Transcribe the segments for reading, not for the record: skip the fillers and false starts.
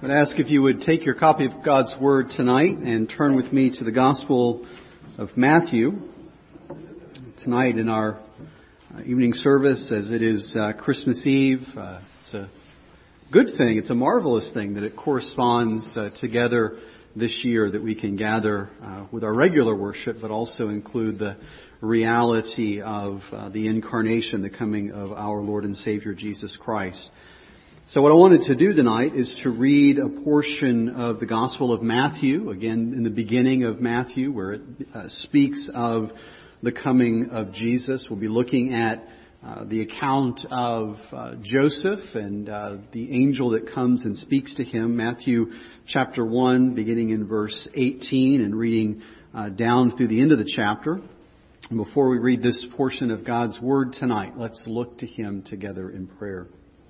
I'd ask if you would take your copy of God's Word tonight and turn with me to the Gospel of Matthew. Tonight in our evening service, as it is Christmas Eve, it's a good thing, it's a marvelous thing that it corresponds together this year, that we can gather with our regular worship, but also include the reality of the incarnation, the coming of our Lord and Savior Jesus Christ. So what I wanted to do tonight is to read a portion of the Gospel of Matthew, again in the beginning of Matthew, where it speaks of the coming of Jesus. We'll be looking at the account of Joseph and the angel that comes and speaks to him. Matthew chapter 1, beginning in verse 18 and reading down through the end of the chapter. And before we read this portion of God's Word tonight, let's look to Him together in prayer.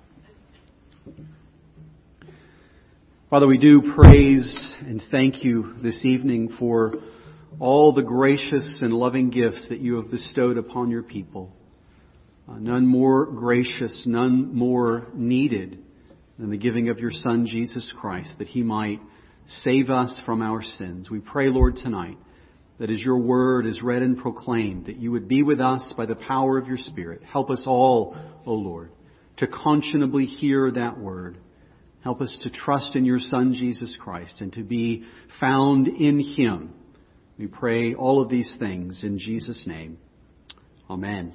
Father, we do praise and thank you this evening for all the gracious and loving gifts that you have bestowed upon your people. None more gracious, none more needed than the giving of your Son, Jesus Christ, that He might save us from our sins. We pray, Lord, tonight, that as your word is read and proclaimed, that you would be with us by the power of your Spirit. Help us all, O Lord, to conscionably hear that word. Help us to trust in your Son, Jesus Christ, and to be found in Him. We pray all of these things in Jesus' name. Amen.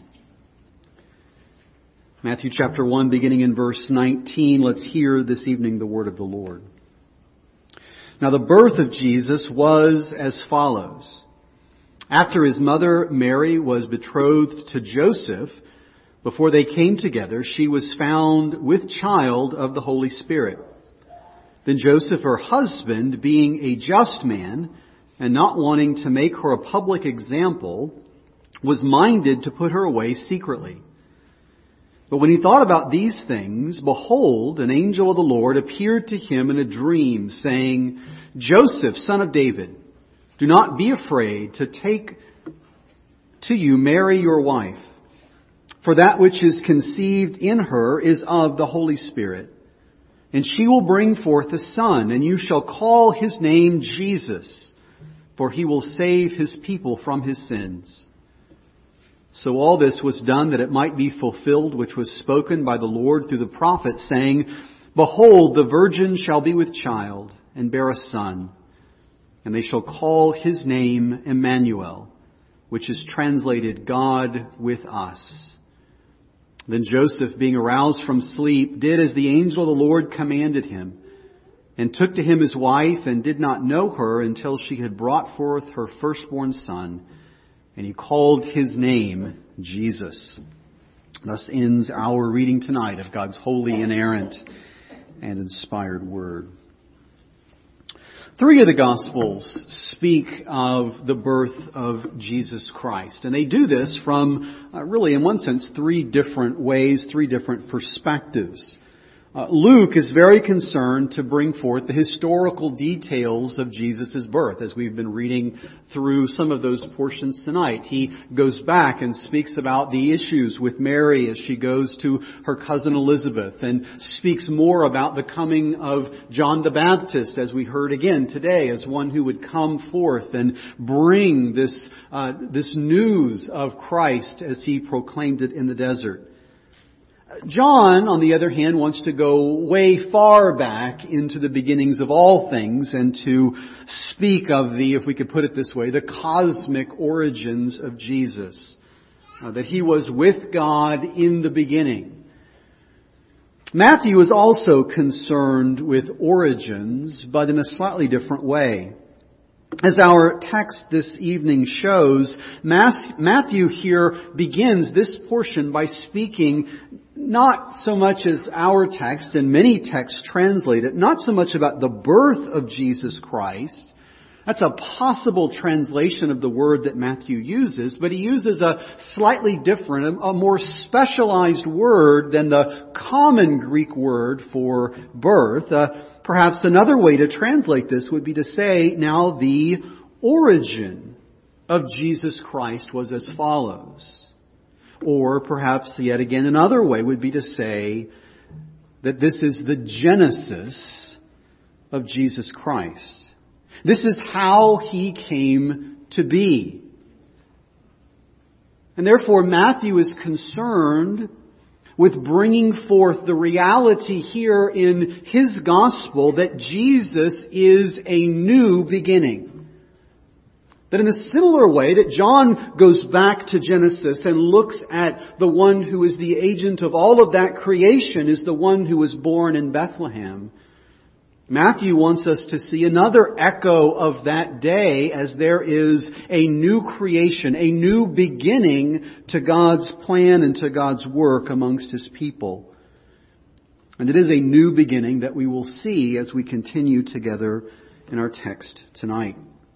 Matthew chapter 1, beginning in verse 19, let's hear this evening the word of the Lord. Now the birth of Jesus was as follows. After his mother Mary was betrothed to Joseph, before they came together, she was found with child of the Holy Spirit. Then Joseph, her husband, being a just man and not wanting to make her a public example, was minded to put her away secretly. But when he thought about these things, behold, an angel of the Lord appeared to him in a dream, saying, Joseph, son of David, do not be afraid to take to you Mary your wife. For that which is conceived in her is of the Holy Spirit. And she will bring forth a son, and you shall call his name Jesus, for he will save his people from his sins. So all this was done that it might be fulfilled, which was spoken by the Lord through the prophet, saying, Behold, the virgin shall be with child, and bear a son, and they shall call his name Emmanuel, which is translated God with us. Then Joseph, being aroused from sleep, did as the angel of the Lord commanded him, and took to him his wife, and did not know her until she had brought forth her firstborn son, and he called his name Jesus. Thus ends our reading tonight of God's holy, inerrant, and inspired Word. 3 of the Gospels speak of the birth of Jesus Christ. And they do this from, really in one sense, 3 different ways, 3 different perspectives. Luke is very concerned to bring forth the historical details of Jesus' birth. As we've been reading through some of those portions tonight, he goes back and speaks about the issues with Mary as she goes to her cousin Elizabeth, and speaks more about the coming of John the Baptist, as we heard again today, as one who would come forth and bring this news of Christ as he proclaimed it in the desert. John, on the other hand, wants to go way far back into the beginnings of all things and to speak of the, if we could put it this way, the cosmic origins of Jesus. That he was with God in the beginning. Matthew is also concerned with origins, but in a slightly different way. As our text this evening shows, Matthew here begins this portion by speaking not so much as our text, and many texts translate it, not so much about the birth of Jesus Christ. That's a possible translation of the word that Matthew uses, but he uses a slightly different, a more specialized word than the common Greek word for birth. Perhaps another way to translate this would be to say, now the origin of Jesus Christ was as follows. Or perhaps yet again another way would be to say that this is the genesis of Jesus Christ. This is how He came to be. And therefore, Matthew is concerned with bringing forth the reality here in his gospel that Jesus is a new beginning. That in a similar way that John goes back to Genesis and looks at the one who is the agent of all of that creation is the one who was born in Bethlehem, Matthew wants us to see another echo of that day as there is a new creation, a new beginning to God's plan and to God's work amongst His people. And it is a new beginning that we will see as we continue together in our text tonight.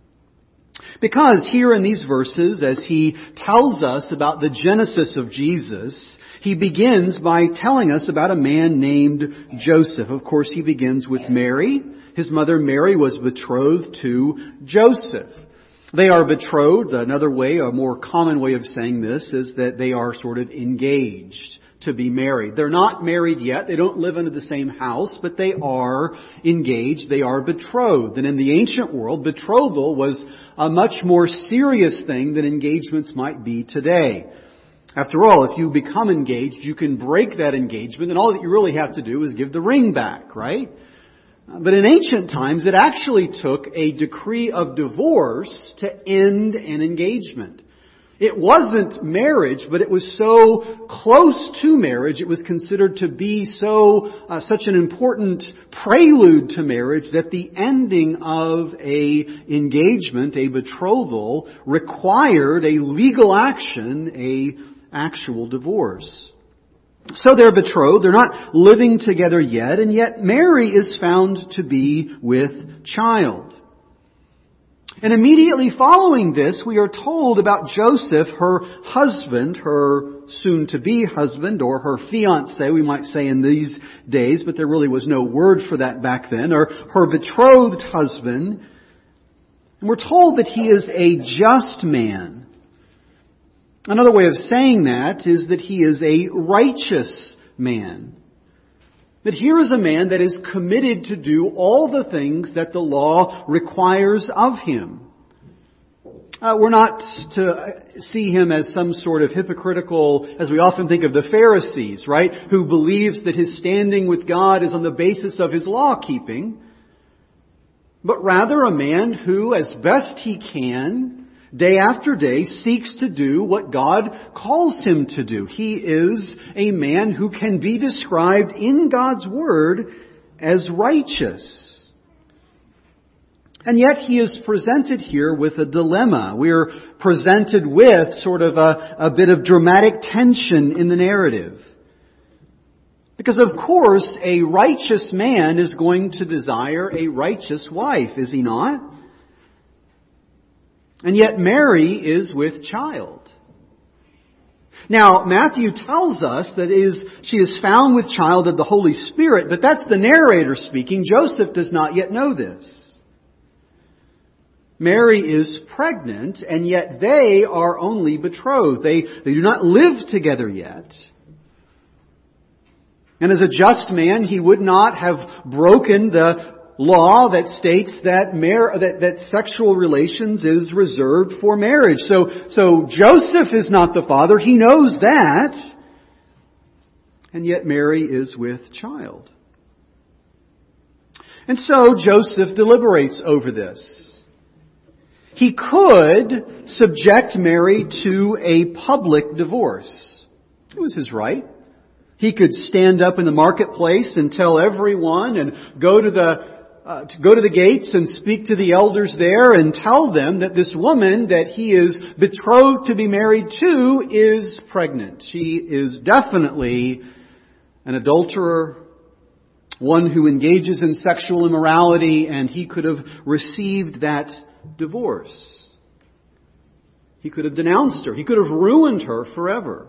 Because here in these verses, as he tells us about the genesis of Jesus, he begins by telling us about a man named Joseph. Of course, he begins with Mary. His mother Mary was betrothed to Joseph. They are betrothed. Another way, a more common way of saying this, is that they are sort of engaged to be married. They're not married yet. They don't live under the same house, but they are engaged. They are betrothed. And in the ancient world, betrothal was a much more serious thing than engagements might be today. After all, if you become engaged, you can break that engagement, and all that you really have to do is give the ring back, right? But in ancient times, it actually took a decree of divorce to end an engagement. It wasn't marriage, but it was so close to marriage, it was considered to be such an important prelude to marriage that the ending of a engagement, a betrothal, required a legal action, a actual divorce. So they're betrothed, they're not living together yet, and yet Mary is found to be with child. And immediately following this, we are told about Joseph, her husband, her soon-to-be husband, or her fiancé, we might say in these days, but there really was no word for that back then, or her betrothed husband. And we're told that he is a just man. Another way of saying that is that he is a righteous man. That here is a man that is committed to do all the things that the law requires of him. We're not to see him as some sort of hypocritical, as we often think of the Pharisees, right? Who believes that his standing with God is on the basis of his law keeping. But rather a man who, as best he can, day after day, seeks to do what God calls him to do. He is a man who can be described in God's Word as righteous. And yet he is presented here with a dilemma. We're presented with sort of a bit of dramatic tension in the narrative. Because of course, a righteous man is going to desire a righteous wife, is he not? And yet Mary is with child. Now, Matthew tells us that she is found with child of the Holy Spirit, but that's the narrator speaking. Joseph does not yet know this. Mary is pregnant, and yet they are only betrothed. They do not live together yet. And as a just man, he would not have broken the law that states that sexual relations is reserved for marriage. So Joseph is not the father. He knows that. And yet Mary is with child. And so Joseph deliberates over this. He could subject Mary to a public divorce. It was his right. He could stand up in the marketplace and tell everyone and go to the gates and speak to the elders there and tell them that this woman that he is betrothed to be married to is pregnant. She is definitely an adulterer, one who engages in sexual immorality, and he could have received that divorce. He could have denounced her. He could have ruined her forever.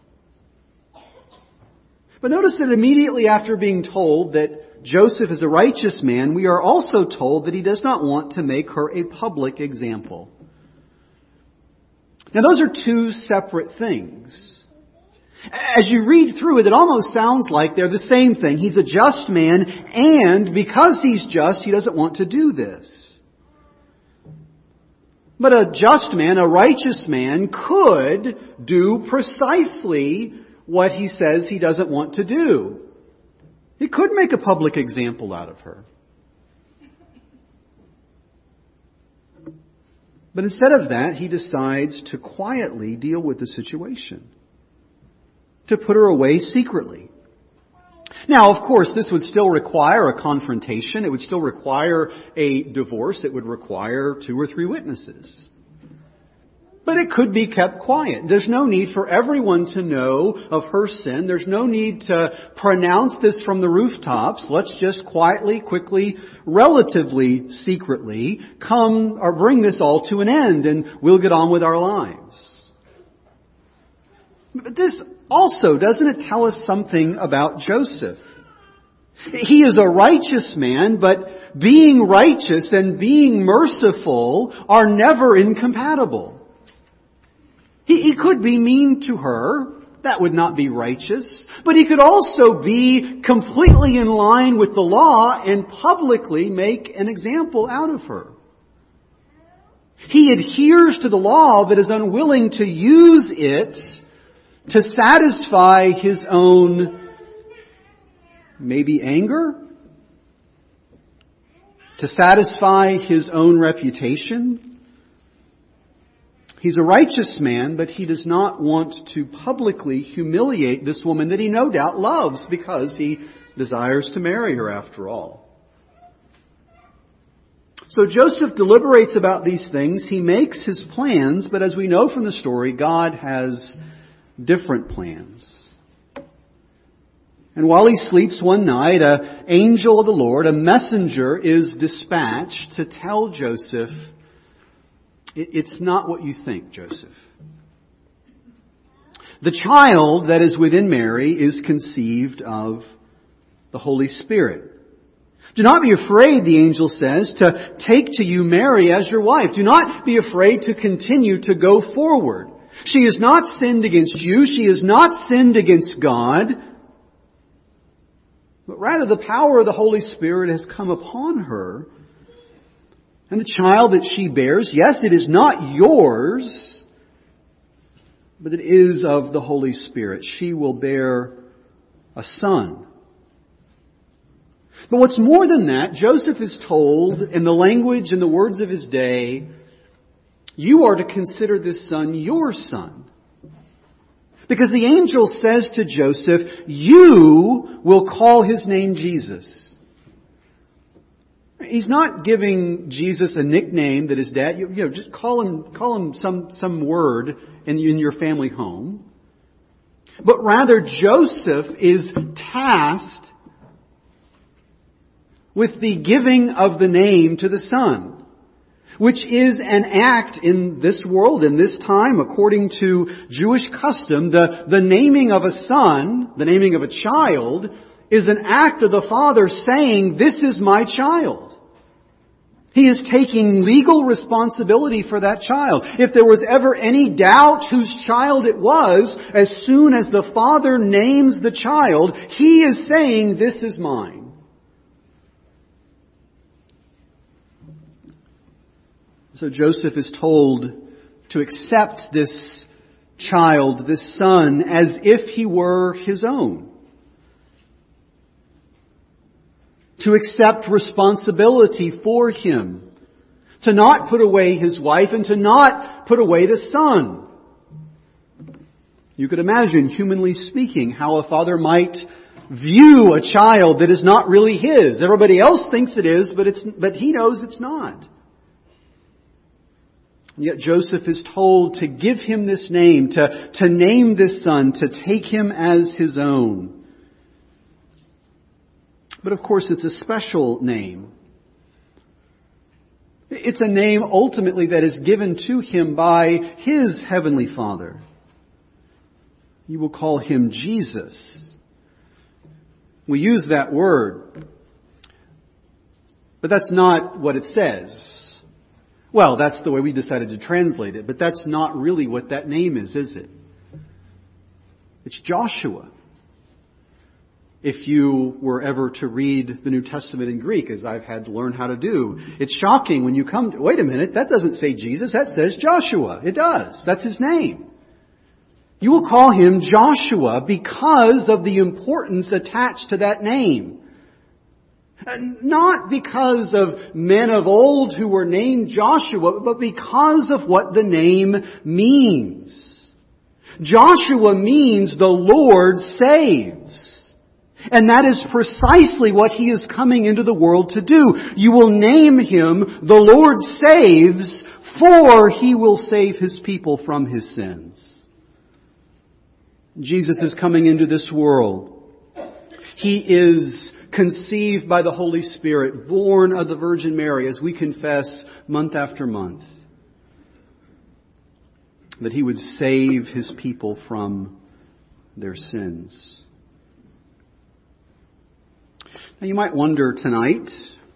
But notice that immediately after being told that Joseph is a righteous man, we are also told that he does not want to make her a public example. Now those are two separate things. As you read through it, it almost sounds like they're the same thing. He's a just man, and because he's just, he doesn't want to do this. But a just man, a righteous man, could do precisely what he says he doesn't want to do. He could make a public example out of her. But instead of that, he decides to quietly deal with the situation, to put her away secretly. Now, of course, this would still require a confrontation. It would still require a divorce. It would require 2 or 3 witnesses. But it could be kept quiet. There's no need for everyone to know of her sin. There's no need to pronounce this from the rooftops. Let's just quietly, quickly, relatively secretly come or bring this all to an end, and we'll get on with our lives. But this also, doesn't it tell us something about Joseph? He is a righteous man, but being righteous and being merciful are never incompatible. He could be mean to her. That would not be righteous. But he could also be completely in line with the law and publicly make an example out of her. He adheres to the law but is unwilling to use it to satisfy his own, maybe anger? To satisfy his own reputation? He's a righteous man, but he does not want to publicly humiliate this woman that he no doubt loves because he desires to marry her after all. So Joseph deliberates about these things. He makes his plans, but as we know from the story, God has different plans. And while he sleeps one night, an angel of the Lord, a messenger, is dispatched to tell Joseph, it's not what you think, Joseph. The child that is within Mary is conceived of the Holy Spirit. Do not be afraid, the angel says, to take to you Mary as your wife. Do not be afraid to continue to go forward. She has not sinned against you. She has not sinned against God. But rather the power of the Holy Spirit has come upon her. And the child that she bears, yes, it is not yours, but it is of the Holy Spirit. She will bear a son. But what's more than that, Joseph is told in the language and the words of his day, you are to consider this son your son. Because the angel says to Joseph, you will call his name Jesus. He's not giving Jesus a nickname that his dad, just call him some word in your family home. But rather Joseph is tasked with the giving of the name to the Son, which is an act in this world, in this time, according to Jewish custom. The naming of a son, the naming of a child, is an act of the father saying, this is my child. He is taking legal responsibility for that child. If there was ever any doubt whose child it was, as soon as the father names the child, he is saying, this is mine. So Joseph is told to accept this child, this son, as if he were his own. To accept responsibility for him. To not put away his wife and to not put away the son. You could imagine, humanly speaking, how a father might view a child that is not really his. Everybody else thinks it is, but he knows it's not. And yet Joseph is told to give him this name, to name this son, to take him as his own. But of course it's a special name. It's a name ultimately that is given to him by his heavenly Father. You will call him Jesus. We use that word, but that's not what it says. Well, that's the way we decided to translate it, but that's not really what that name is it? It's Joshua. If you were ever to read the New Testament in Greek, as I've had to learn how to do, it's shocking when you come to, wait a minute, that doesn't say Jesus, that says Joshua. It does. That's his name. You will call him Joshua because of the importance attached to that name. Not because of men of old who were named Joshua, but because of what the name means. Joshua means the Lord saves. And that is precisely what he is coming into the world to do. You will name him the Lord saves, for he will save his people from his sins. Jesus is coming into this world. He is conceived by the Holy Spirit, born of the Virgin Mary, as we confess month after month. That he would save his people from their sins. Now you might wonder tonight,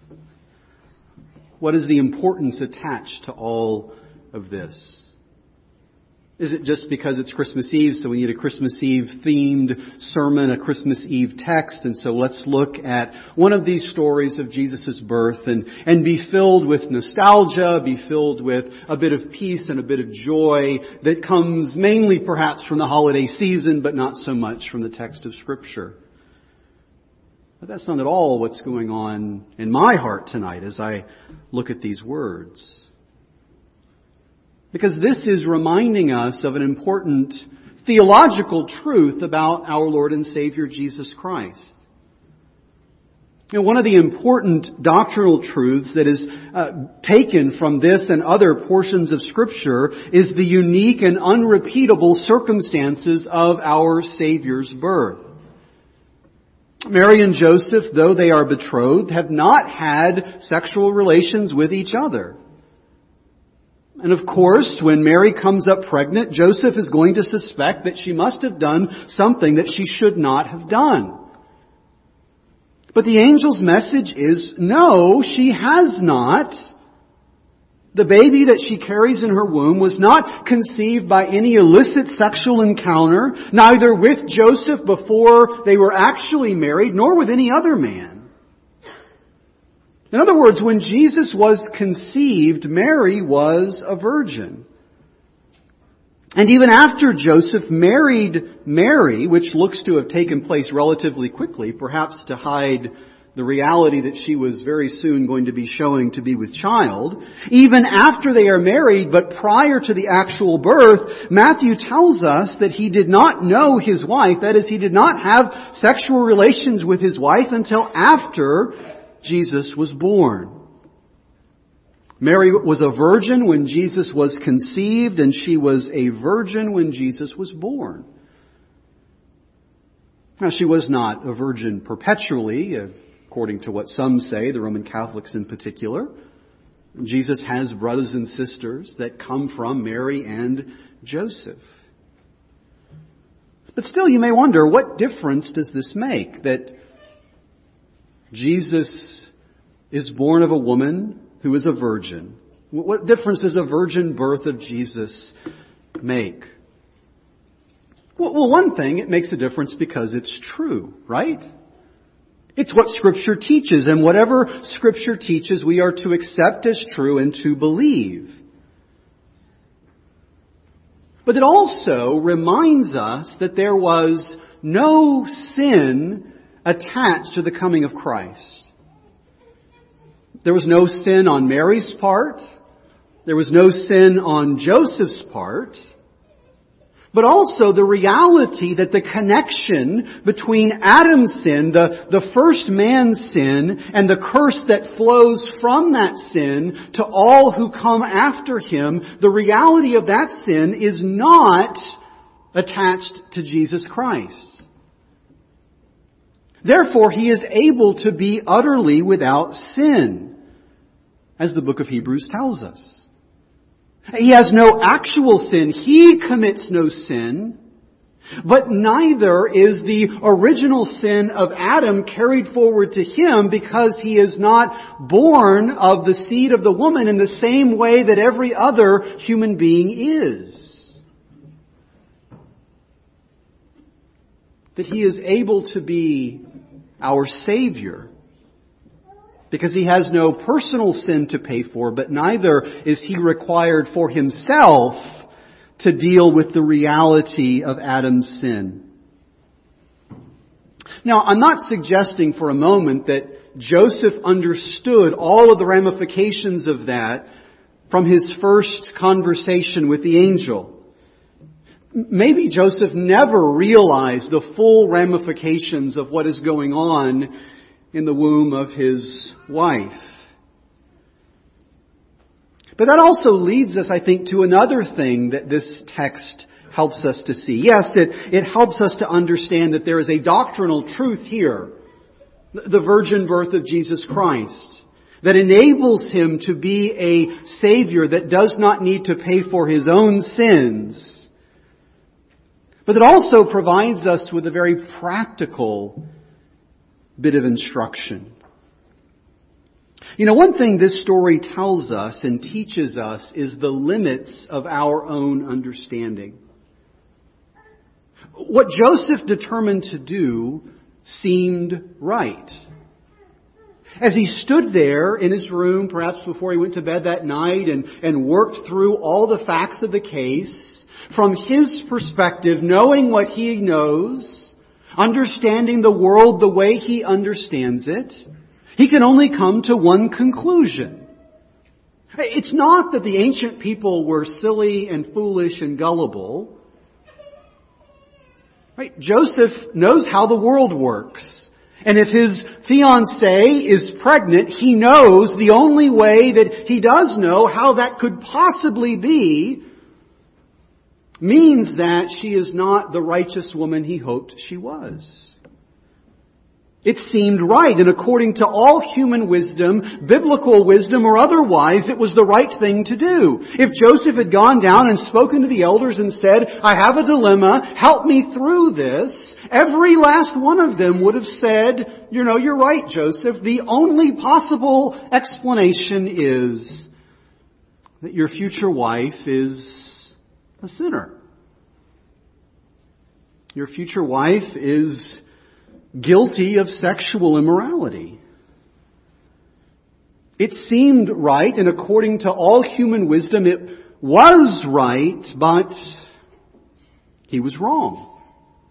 what is the importance attached to all of this? Is it just because it's Christmas Eve, so we need a Christmas Eve themed sermon, a Christmas Eve text, and so let's look at one of these stories of Jesus' birth and be filled with nostalgia, be filled with a bit of peace and a bit of joy that comes mainly perhaps from the holiday season, but not so much from the text of Scripture. But that's not at all what's going on in my heart tonight as I look at these words. Because this is reminding us of an important theological truth about our Lord and Savior Jesus Christ. You know, one of the important doctrinal truths that is taken from this and other portions of Scripture is the unique and unrepeatable circumstances of our Savior's birth. Mary and Joseph, though they are betrothed, have not had sexual relations with each other. And of course, when Mary comes up pregnant, Joseph is going to suspect that she must have done something that she should not have done. But the angel's message is, no, she has not. The baby that she carries in her womb was not conceived by any illicit sexual encounter, neither with Joseph before they were actually married, nor with any other man. In other words, when Jesus was conceived, Mary was a virgin. And even after Joseph married Mary, which looks to have taken place relatively quickly, perhaps to hide the reality that she was very soon going to be showing to be with child, even after they are married, but prior to the actual birth, Matthew tells us that he did not know his wife, that is, he did not have sexual relations with his wife until after Jesus was born. Mary was a virgin when Jesus was conceived, and she was a virgin when Jesus was born. Now, she was not a virgin perpetually, according to what some say, the Roman Catholics in particular. Jesus has brothers and sisters that come from Mary and Joseph. But still, you may wonder, what difference does this make? That Jesus is born of a woman who is a virgin. What difference does a virgin birth of Jesus make? Well, one thing, it makes a difference because it's true, right? It's what Scripture teaches, and whatever Scripture teaches, we are to accept as true and to believe. But it also reminds us that there was no sin attached to the coming of Christ. There was no sin on Mary's part. There was no sin on Joseph's part. But also the reality that the connection between Adam's sin, the first man's sin, and the curse that flows from that sin to all who come after him, the reality of that sin is not attached to Jesus Christ. Therefore, he is able to be utterly without sin, as the book of Hebrews tells us. He has no actual sin. He commits no sin. But neither is the original sin of Adam carried forward to him, because he is not born of the seed of the woman in the same way that every other human being is. that He is able to be our Savior, because He has no personal sin to pay for, but neither is He required for Himself to deal with the reality of Adam's sin. Now, I'm not suggesting for a moment that Joseph understood all of the ramifications of that from his first conversation with the angel. Maybe Joseph never realized the full ramifications of what is going on in the womb of his wife. But that also leads us, I think, to another thing that this text helps us to see. Yes, it helps us to understand that there is a doctrinal truth here, the virgin birth of Jesus Christ, that enables Him to be a Savior that does not need to pay for His own sins. But it also provides us with a very practical bit of instruction. You know, one thing this story tells us and teaches us is the limits of our own understanding. What Joseph determined to do seemed right. As he stood there in his room, perhaps before he went to bed that night, and worked through all the facts of the case, from his perspective, knowing what he knows, understanding the world the way he understands it, he can only come to one conclusion. It's not that the ancient people were silly and foolish and gullible. Right? Joseph knows how the world works. And if his fiancée is pregnant, he knows the only way that he does know how that could possibly be means that she is not the righteous woman he hoped she was. It seemed right, and according to all human wisdom, biblical wisdom or otherwise, it was the right thing to do. If Joseph had gone down and spoken to the elders and said, I have a dilemma, help me through this, every last one of them would have said, you're right, Joseph. The only possible explanation is that your future wife is a sinner. Your future wife is guilty of sexual immorality. It seemed right, and according to all human wisdom, it was right, but he was wrong.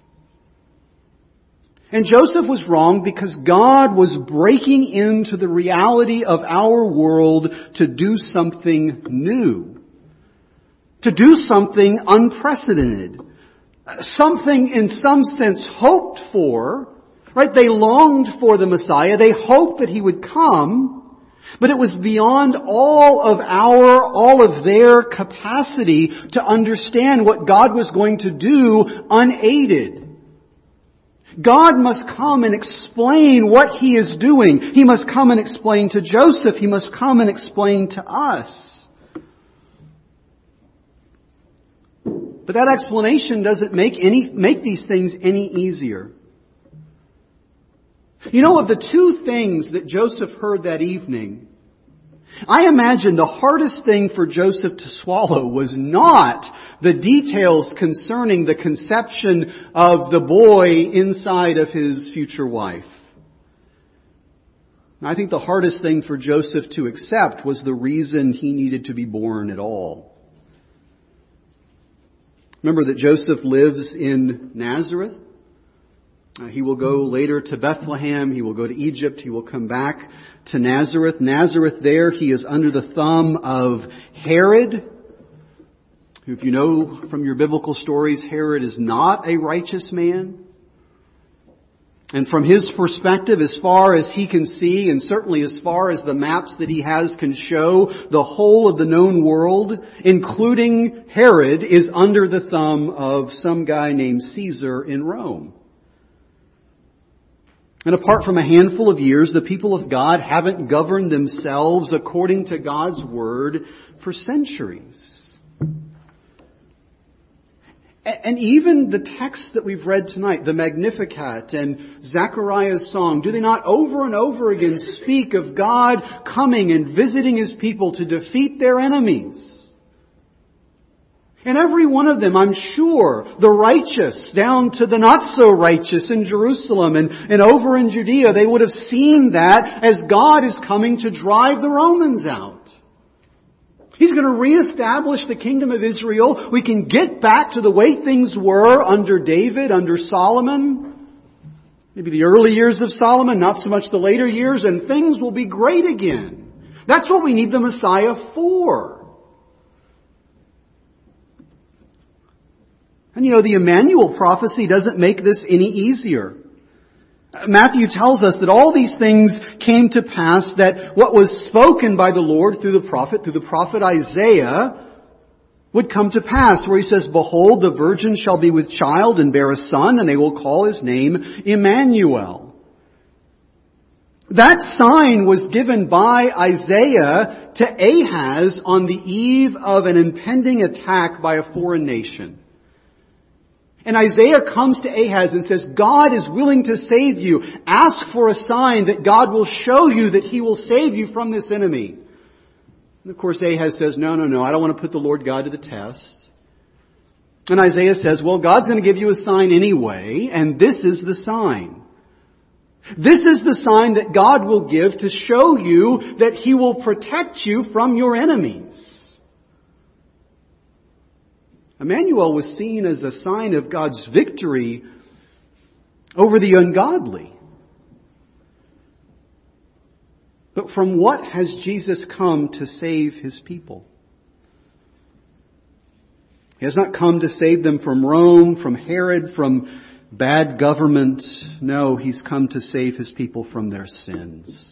And Joseph was wrong because God was breaking into the reality of our world to do something new, to do something unprecedented, something in some sense hoped for. Right? They longed for the Messiah. They hoped that He would come. But it was beyond all of their capacity to understand what God was going to do unaided. God must come and explain what He is doing. He must come and explain to Joseph. He must come and explain to us. But that explanation doesn't make these things any easier. Of the two things that Joseph heard that evening, I imagine the hardest thing for Joseph to swallow was not the details concerning the conception of the boy inside of his future wife. I think the hardest thing for Joseph to accept was the reason he needed to be born at all. Remember that Joseph lives in Nazareth. He will go later to Bethlehem. He will go to Egypt. He will come back to Nazareth. Nazareth there, he is under the thumb of Herod, who, if you know from your biblical stories, Herod is not a righteous man. And from his perspective, as far as he can see, and certainly as far as the maps that he has can show, the whole of the known world, including Herod, is under the thumb of some guy named Caesar in Rome. And apart from a handful of years, the people of God haven't governed themselves according to God's Word for centuries. And even the texts that we've read tonight, the Magnificat and Zechariah's song, do they not over and over again speak of God coming and visiting His people to defeat their enemies? And every one of them, I'm sure, the righteous down to the not so righteous in Jerusalem and over in Judea, they would have seen that as God is coming to drive the Romans out. He's going to reestablish the kingdom of Israel. We can get back to the way things were under David, under Solomon. Maybe the early years of Solomon, not so much the later years, and things will be great again. That's what we need the Messiah for. And the Emmanuel prophecy doesn't make this any easier. Matthew tells us that all these things came to pass, that what was spoken by the Lord through the prophet Isaiah, would come to pass, where he says, "Behold, the virgin shall be with child and bear a son, and they will call his name Emmanuel." That sign was given by Isaiah to Ahaz on the eve of an impending attack by a foreign nation. And Isaiah comes to Ahaz and says, God is willing to save you. Ask for a sign that God will show you that He will save you from this enemy. And of course Ahaz says, no, I don't want to put the Lord God to the test. And Isaiah says, well, God's going to give you a sign anyway, and this is the sign. This is the sign that God will give to show you that He will protect you from your enemies. Emmanuel was seen as a sign of God's victory over the ungodly. But from what has Jesus come to save His people? He has not come to save them from Rome, from Herod, from bad government. No, He's come to save His people from their sins.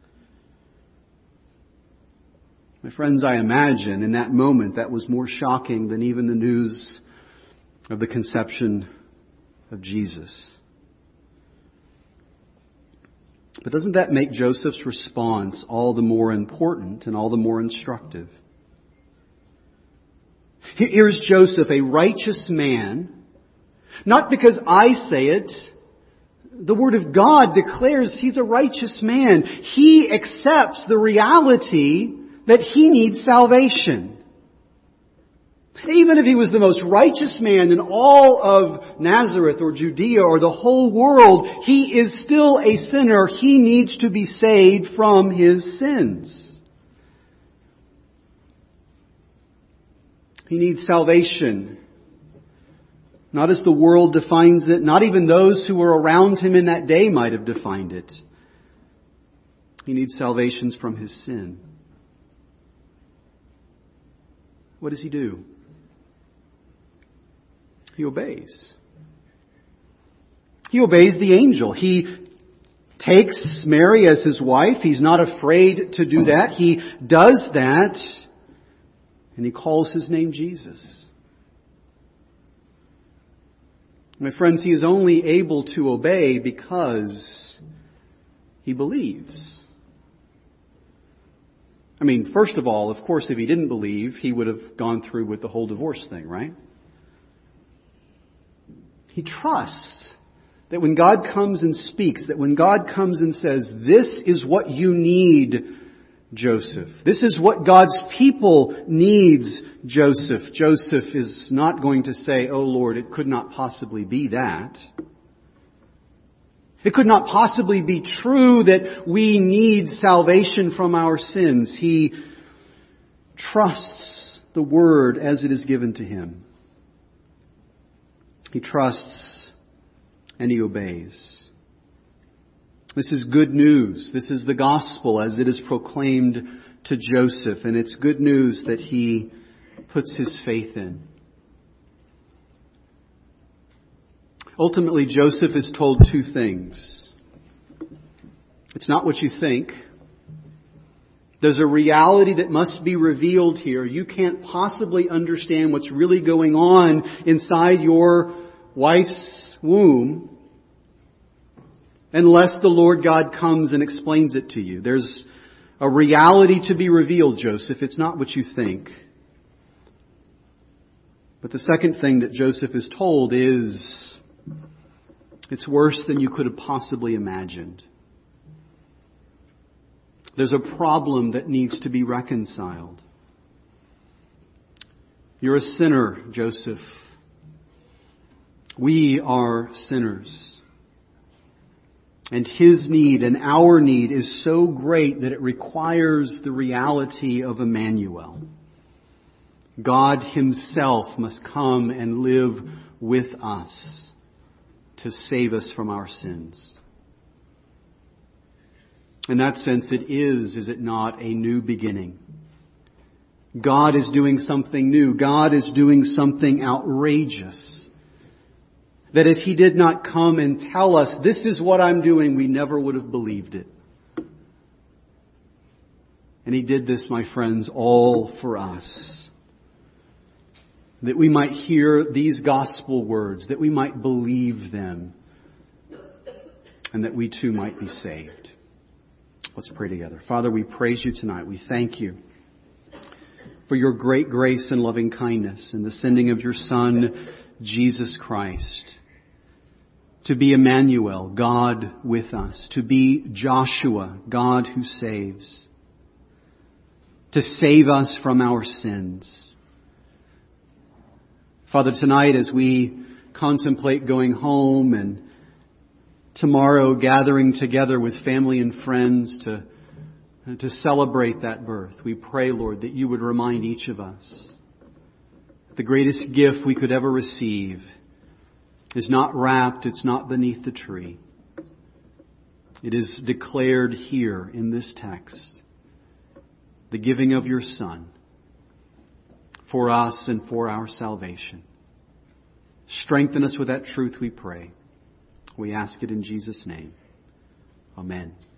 My friends, I imagine in that moment that was more shocking than even the news of the conception of Jesus. But doesn't that make Joseph's response all the more important and all the more instructive? Here's Joseph, a righteous man, not because I say it. The Word of God declares he's a righteous man. He accepts the reality that he needs salvation. Even if he was the most righteous man in all of Nazareth or Judea or the whole world, he is still a sinner. He needs to be saved from his sins. He needs salvation. Not as the world defines it, not even those who were around him in that day might have defined it. He needs salvation from his sin. What does he do? He obeys. He obeys the angel. He takes Mary as his wife. He's not afraid to do that. He does that. And he calls his name Jesus. My friends, he is only able to obey because he believes. I mean, first of all, of course, if he didn't believe, he would have gone through with the whole divorce thing, right? He trusts that when God comes and speaks, that when God comes and says, this is what you need, Joseph. This is what God's people needs, Joseph. Joseph is not going to say, oh Lord, it could not possibly be that. It could not possibly be true that we need salvation from our sins. He trusts the Word as it is given to him. He trusts and he obeys. This is good news. This is the gospel as it is proclaimed to Joseph. And it's good news that he puts his faith in. Ultimately, Joseph is told two things. It's not what you think. There's a reality that must be revealed here. You can't possibly understand what's really going on inside your wife's womb unless the Lord God comes and explains it to you. There's a reality to be revealed, Joseph. It's not what you think. But the second thing that Joseph is told is, it's worse than you could have possibly imagined. There's a problem that needs to be reconciled. You're a sinner, Joseph. We are sinners. And His need and our need is so great that it requires the reality of Emmanuel. God Himself must come and live with us to save us from our sins. In that sense, it is it not, a new beginning? God is doing something new. God is doing something outrageous. That if He did not come and tell us, this is what I'm doing, we never would have believed it. And He did this, my friends, all for us. That we might hear these gospel words, that we might believe them, and that we too might be saved. Let's pray together. Father, we praise You tonight. We thank You for Your great grace and loving kindness in the sending of Your Son, Jesus Christ, to be Emmanuel, God with us, to be Joshua, God who saves, to save us from our sins. Father, tonight as we contemplate going home and tomorrow gathering together with family and friends to celebrate that birth, we pray, Lord, that You would remind each of us the greatest gift we could ever receive is not wrapped, it's not beneath the tree. It is declared here in this text, the giving of Your Son for us and for our salvation. Strengthen us with that truth, we pray. We ask it in Jesus' name. Amen.